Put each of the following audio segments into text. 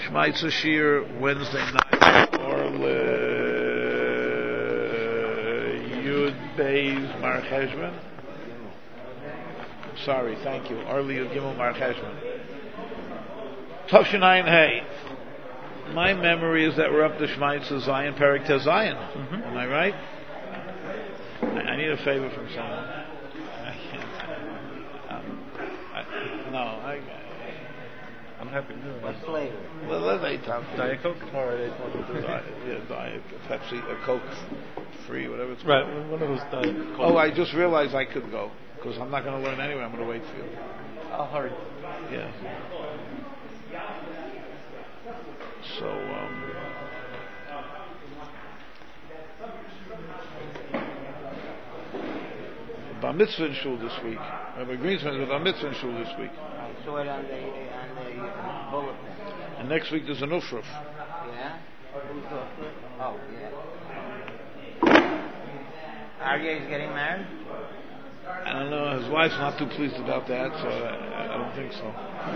Shmaitza Shir Wednesday night or Yud Beis Mar Cheshvan. Sorry, thank you. Early Yud Gimel Mar Cheshvan. Tavshinayin Hey. My memory is that we're up to Shmaitza Zion Perek Tez Zion. Am I right? I need a favor from someone. I can't. I'm happy to do it. What flavor? Let's Diet Coke? All right, Diet, Pepsi, a Coke free, whatever it's called. Right, one of those Diet Coke. Oh, I just realized I could go, because I'm not going to learn anyway. I'm going to wait for you. I'll hurry. Yeah. So, Bar Mitzvah in Shul this week. Rabbi Greenspan is Bar Mitzvah in Shul this week. I saw it on the bulletin. And next week there's an Ufruf. Yeah? Who's the? Oh, yeah. Aryeh is getting married? I don't know, his wife's not too pleased about that, so I don't think so.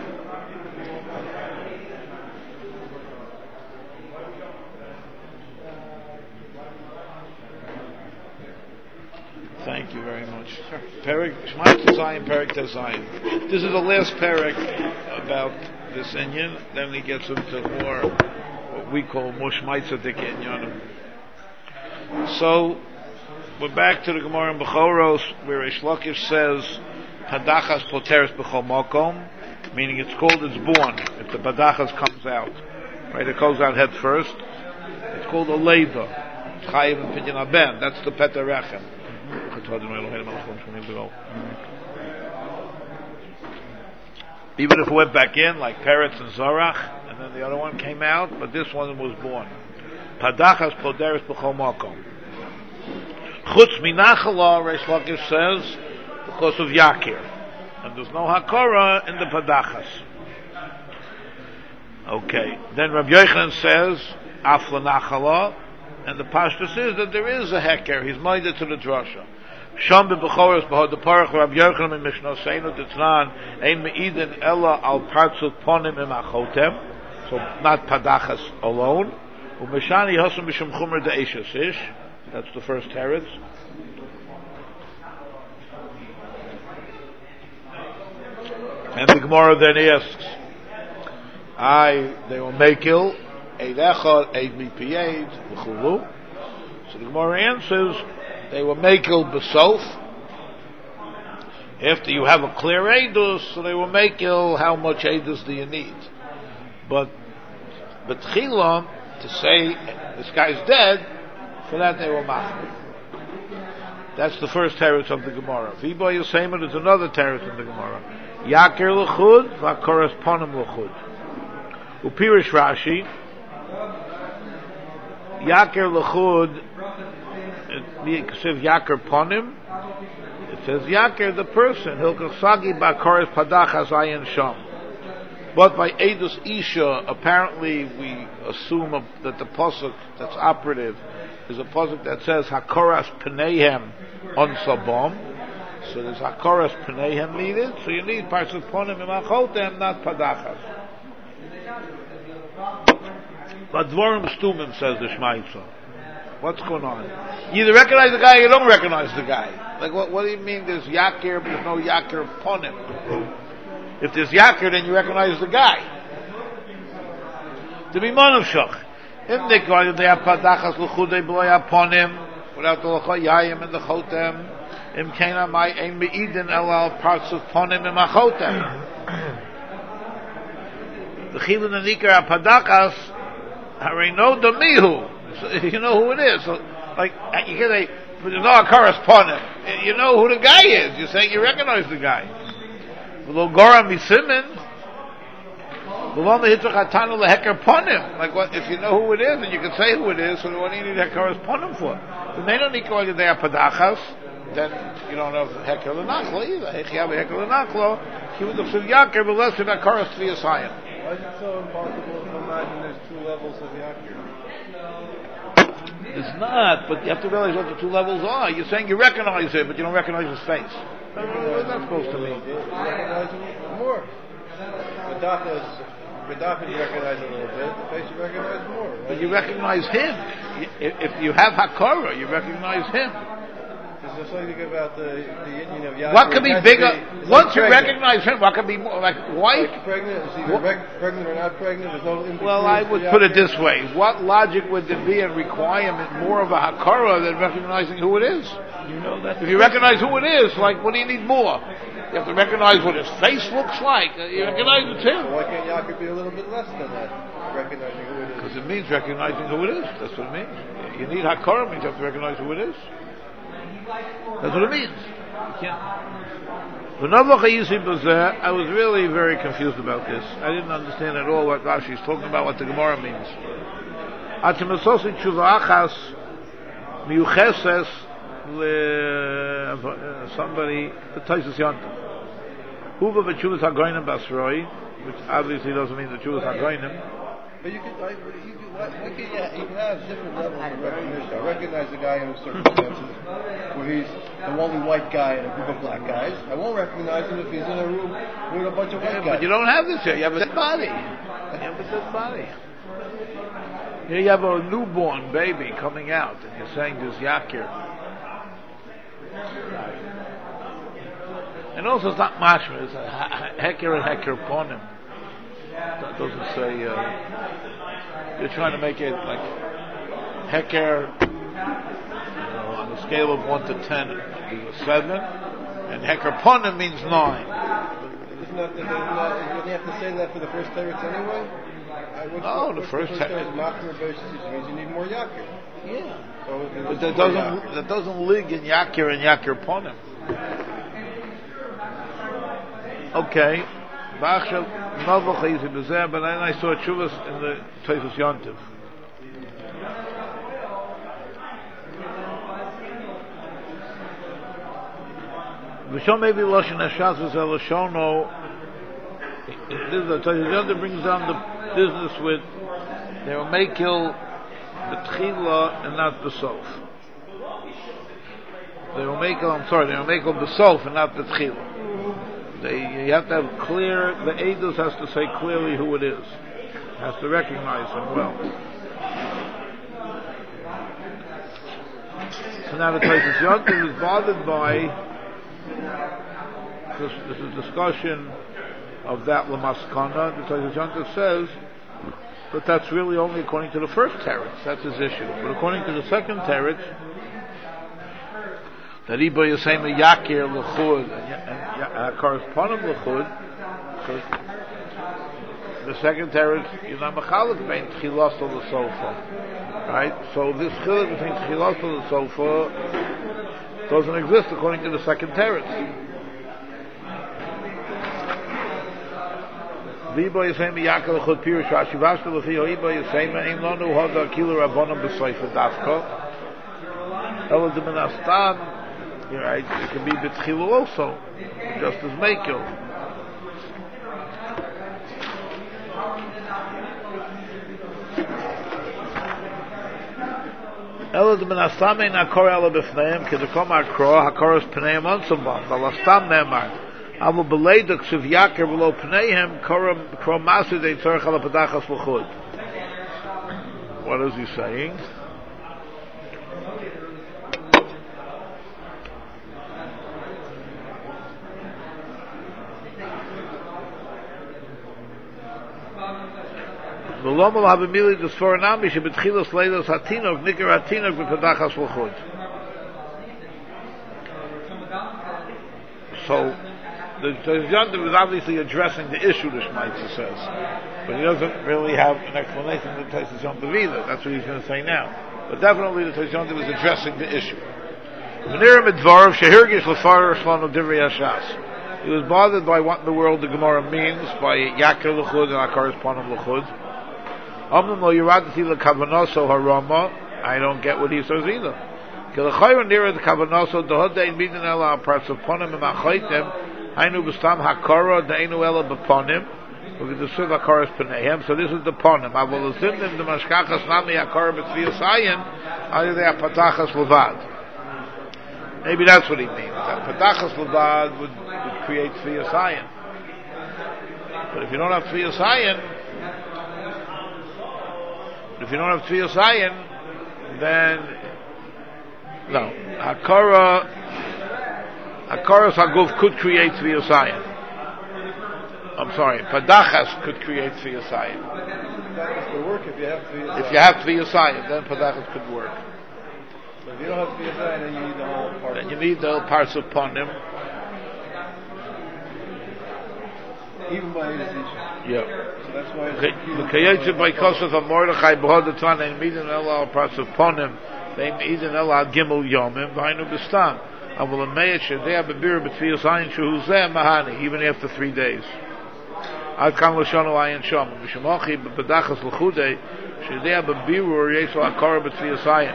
Thank you very much. Perek Shmaitza Zion, Perek Tez Zion. This is the last Perek about this Inyan. Then he gets into more what we call Mushmaitza Dik Inyanim. So we're back to the Gemara in Bechoros, where Reish Lakish says Padachas Poteres B'chol Makom, meaning it's born if the Padachas comes out. Right, it goes out head first. It's called a Leda. Chayiv and Pidyon Aben. That's the Peter Rechem. Even if it went back in, like Peretz and Zorach, and then the other one came out, but this one was born. Padachas Poderes B'chol Makom. Chutz Minachala, Reish Lakish says, because of Yakir. And there's no Hakora in the Padachas. Okay. Then Rabbi Yochanan says, Afla Nachala, and the Pashtus is that there is a Heker. He's minded to the Drasha. Sham beBechoros b'Hod Parach Rabbi Yochanan in Mishnoseinu Ditznan Ein Meidin Ella Al Partzut Ponim Im Achotem, so not Padachas alone. Umeshani Hasam Mishum Chumer De'eshes Ish. That's the first teretz. And the Gemara then asks, they will make ill, Eid Echad, Eid Mipied, V'chulu. So the Gemara answers, they will make ill B'sof. After you have a clear Eidus, so they will make ill, how much Eidus do you need? But Tchila, to say, this guy's dead, for that they will machmir. That's the first teretz of the Gemara. V'Ibo Yosema, there's another teretz in the Gemara. Yakir l'chud, v'akoras ponim l'chud. Upirish Rashi, Yakir l'chud, it says Yakir ponim, it says Yakir the person, Hilkachsagi b'akoras padachas ayin sham. But by Eidus Isha, apparently we assume that the pasuk that's operative is a pasuk that says Hakoras Pneihem on Sabom. So there's Hakoras Pneihem needed. So you need Parsuk Ponim Imachotem, not Padachas. But Dvorim Stumim, says the Shmaitza. What's going on? You either recognize the guy or you don't recognize the guy. Like what do you mean there's Yakir but there's no Yakir Ponim? If there's Yakir, then you recognize the guy. To be Monovshach. If they call it, they have Padachas L'chudei B'loi Aponim, without the L'choyayim and the Chotem, Im Kena Mai Ein Me'idin Elal Partzuf Ponim Im HaChotem. The Chilin and Ikar HaPadachas, Harei no Damihu. You know who it is. So, like, you can say, but there's no Hakaras Ponim. You know who the guy is. You're saying you recognize the guy. Lo Gora Misimin, like what? If you know who it is, and you can say who it is, so what do you need Hekaras Ponim for? If they don't need to they are Padachas, then you don't have Heker L'Nachlo either. If you have a Heker L'Nachlo, he would have said Yakir, but less than Hekaras Tviyasayim. Why is it so impossible to imagine there's two levels of Yakir? It's not, but you have to realize what the two levels are. You're saying you recognize it, but you don't recognize his face. What's that supposed to mean? You recognize him more. Padachas Gaddafi, you recognize a little bit. The face, you recognize more. Right? But you recognize him. If you have Hakara, you recognize him. There's something about the Indian of Yaakov. What could be bigger? Once you pregnant. recognize him, what could be more? Like wife? Like pregnant, is either pregnant or not pregnant. There's no in between. Well, I would put it this way. What logic would there be in requirement more of a Hakara than recognizing who it is? You know that. If you recognize who it is, like, what do you need more? You have to recognize what his face looks like. You recognize it's him. So why can't Yaakov be a little bit less than that? Recognizing who it is. Because it means recognizing who it is. That's what it means. You need Hakara, means you have to recognize who it is. That's what it means. You can't. I was really very confused about this. I didn't understand at all what Rashi is talking about, what the Gemara means. Somebody, the Taisus Yantav. Huva v'tshuvas hagoynim basroi, which obviously doesn't mean the tshuvas hagoynim. But you can have different levels of recognition. I recognize the guy in circumstances where he's the only white guy in a group of black guys. I won't recognize him if he's in a room with a bunch of white guys. But you don't have this here. You have a dead body. You have a dead body. Here you have a newborn baby coming out, and you're saying there's Yakir. And also it's not mashma, it's heker and heker ponim. That doesn't say, you're trying to make it like heker, on a scale of 1 to 10, is a 7, and heker ponim means 9. Isn't that, you have to say that for the first teretz anyway? The first teretz. Means you need more yakir. Yeah. So but that doesn't lig in yakir and yakir ponim. Okay. But then I saw Chuvas in the Taisus Yontiv. V'shom maybe Lashon Hashas v'zel Lashono. The Taisus Yontiv brings down the business with they will make kill the Tchila and not the Sof. They will make the Sof and not the Tchila. You have to have clear, the Eidos has to say clearly who it is. Has to recognize him well. So now the Taisus Yontiv is bothered by this is discussion of that Lamaskana. The Taisus Yontiv says, but that's really only according to the first teretz. That's his issue. But according to the second teretz, that Iba Yisema Yakir L'chud and corresponding L'chud, so the second teretz is not Mechalek bein Tchilas or the Sofa, right? So this chiluk between Tchilas or the Sofa doesn't exist according to the second teretz. Iba Yisema Yakir L'chud Pirush Rashi Vashta L'fiyo Iba Yisema Ein Lonu Hoda Akilu Rabbanon B'Soifa Dafka Ela D'Menastam. You're right, it can be B'Tchilu also, just as Mekil. Ela D'Menastam Ein Hakor Ela B'Fneim Kedekom Hakor Hakoros Pneim Onsambam Balastam Nemar Avo B'Leida Ksiv Yakir V'lo Pneihem Kro Masu Dei Tzorech Ala Padachas L'chud. What is he saying? So the Yontiv is obviously addressing the issue, the Shmaitza says, but he doesn't really have an explanation of the Taisus Yontiv either. That's what he's going to say now. But definitely the Taisus Yontiv is addressing the issue. He was bothered by what in the world the Gemara means by Yakir L'chud and Akar's L'chud. I don't get what he says either. So this is the ponim. Maybe that's what he means. That Patachas Levad would create Tzviyas Ayin. But if you don't have Tzviyas Ayin, If you don't have Tviyas Ayin, then no. Hakaras Haguf could create Tviyas Ayin. I'm sorry, Padachas could create Tviyas Ayin. Padachas could work if you have Tviyas Ayin. If you have Tviyas Ayin, then Padachas could work. But if you don't have Tviyas Ayin, then you need the whole part. Then you need the whole parts of Ponim. Even by Yisisha. Yeah. So that's why it's L'kayetze by Kosov of Mordechai b'hod etvan and midin ela parts of Ponim they midin ela gimel yomim v'hainu b'stam avol ameyet shedei b'bir b'tviyas ayin shehu zeh mahani even after 3 days. Ad kan l'shonu ayin shom v'shemochi b'bedachas l'chudei shedei b'birur yeso akara b'tviyas ayin.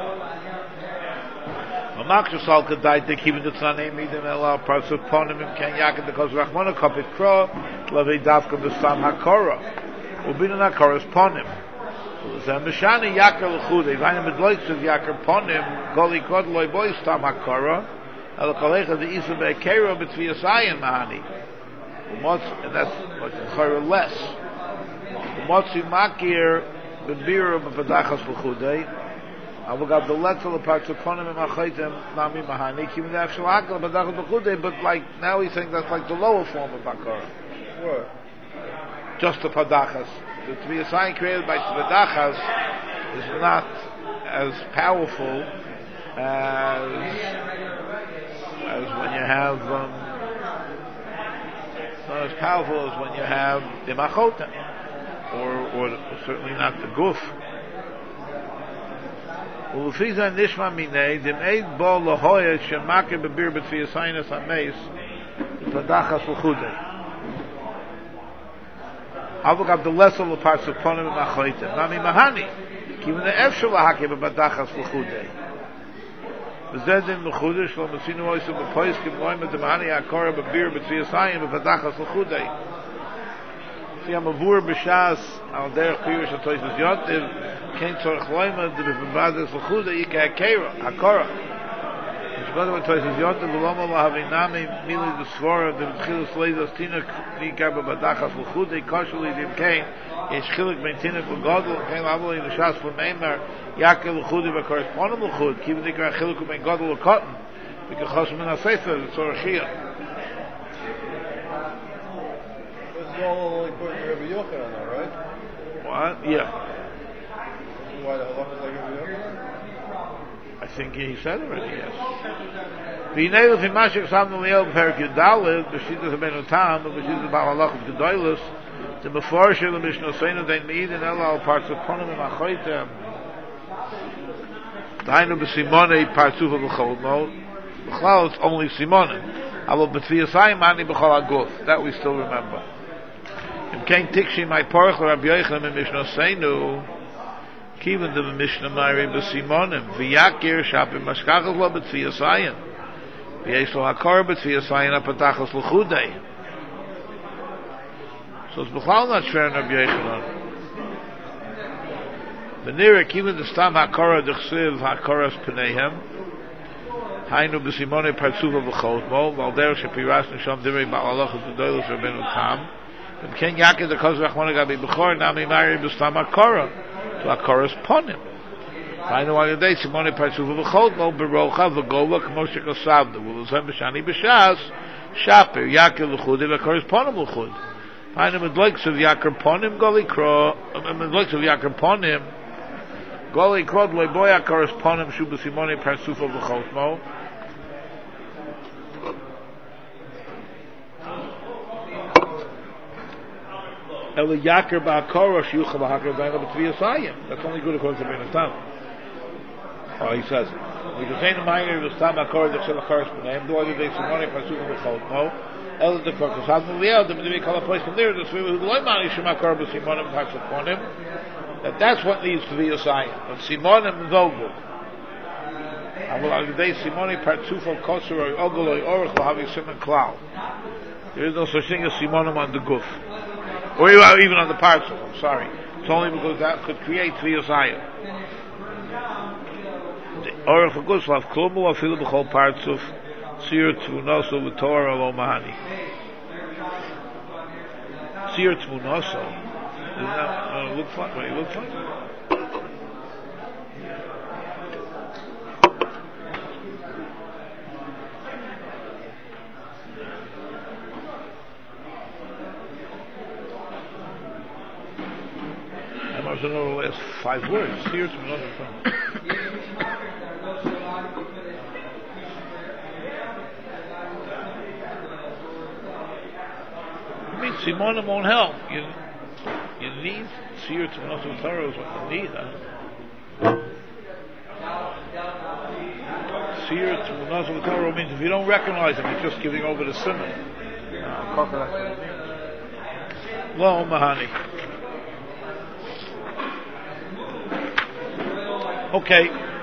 Mamakshus al kadai even the tzanei midin ela parts of Ponim im ken yakin because Rachmana kapit kro lavei davka b'stam hakara. Ubinin hakaras ponim. Zeh mishani yakar l'chudei. Vayne medloitz of yakar ponim. Goli kod loy boy stam hakara. El kolecha the isa be'ekera b'tviyas ayin mahani. And that's like chayra less. Umotzi makir b'bira b'padachas l'chudei. Avogab the letzel parts of ponim and achaytem nami mahani. Even the actual hakar b'padachas l'chudei. But like now he's saying that's like the lower form of hakara. What? Just the padachas. The Tviyas Ayin created by padachas is not as powerful as when you have not as powerful as when you have the machotem, or certainly not the guf. U'lefizah nishma minei dim'eid bo lahoyet shemakir bebir b'Tviyas Ayin es hameis padachas l'chudei. Avogab the lesser of the parts of Ponim and Machoitem. Nami Mahani. Even the Efshel Hakim of Badachas L'chudei. V'zedin L'chudei Shalom Asinu Oisu B'pois Kim Loim et Mahani Akora B'bir B'Tviyas Ayin B'Badachas L'chudei. See, I'm a vur b'shas al derech pirish atoysus yotiv kein tzorach loima d'b'vadas l'chudei ika akora. Mishbada b'atoysus yotiv v'loma lahavinami mili d'svora d'b'tchilus leidos tinak nikar b'badachas l'chudei koshuli d'imkein yesh chilik ben tinak v'godol kein lavoli l'shas v'meimar yakel l'chudei v'akoras ponim l'chud kivin nikar chilik ben godol l'kotten v'kachos min ha'sefer d'tzorachiyah. It's all according to Rabbi Yochanan, though, right? What? Yeah. Why the halach is like Rabbi Yochanan? I think he said already, yes. V'hinei l'fi mashik samnu liel b'perik Yudalid b'shitas habenu tam b'shitas b'al halachot gedoylus the meforshir l'mishnoseinu dein me'idin ela al parts of ponim and achoitem dainu b'simonei partzufa b'chol mo b'chlal it's only simonim alo b'tviyas ayin mani b'chol aguf that we still remember. Kein tikshi my porch Rabbi Yochanan mishnoseinu kiven the Mishnah Mari b'simonim v'yakir shapim mashkachas lo b'tzviyas ayin v'yesh lo hakor b'tzviyas ayin apatachas l'chudei. So it's b'chlal not shver Rabbi Yochanan. V'nira kiven the stam hakora d'chsiv hakoras p'neihem hainu b'simonei partzuva v'chosmo v'alderech shepiras nisham divrei ba'alachos v'doylus Rabbeinu Tam. Ken Yaakov the Koz Rachmana Gabi Bechor Nami Mari B'Stam Akora to Akoras Ponim. Final one day Simone Partzuva V'Chol Mo Berocha V'Gova K'Moshe Kosavda V'Lozem B'Shani B'Shas Shaper Yaakov L'Chudi V'Akoras Ponim L'Chud. Final Medloiks of Yaakov Ponim Goli Kro Medloiks of Yaakov Ponim Goli Kro D'Loi Boy Akoras Ponim Shuba Simone Partzuva V'Chol Mo. El Yakir Ba'akora Shiyucha Ba'akor Daina B'Tviyas Ayin. That's only good according to Ben Tam. Oh, he says it. We can say the minor of the Stam Akora the Chil Akoras B'Neim. Do I do they Simone Partzuva B'Chol Mo? El the Korkas Hadnu Liel. The B'Nevi Kala Place from there. The Sviva Who D'Loi Mani Shem Akora B'Simonim Parts upon him. That's what needs Tviyas Ayin. But Simonim is Ogul. I will argue they Simone Partzuva Kosher or Ogul or Orach L'Havi Simon Klau. There is no such thing as Simonim on the Guf. Or even on the parts of them, sorry. It's only because that could create Tviyas Ayin. The Orach HaGuslav, Klumu Afilu B'chol parts of Sir Tmunoso V'Torah Lo Mahani. Sir Tmunoso. Doesn't that look fun? What do you look fun? I don't know the last 5 words. Seer Tmunot Torah. I mean, Simonim won't help. You need Seer Tmunot Torah is what you need. Seer Tmunot Torah means if you don't recognize him, you're just giving over the simon. Lo Mahani. Okay.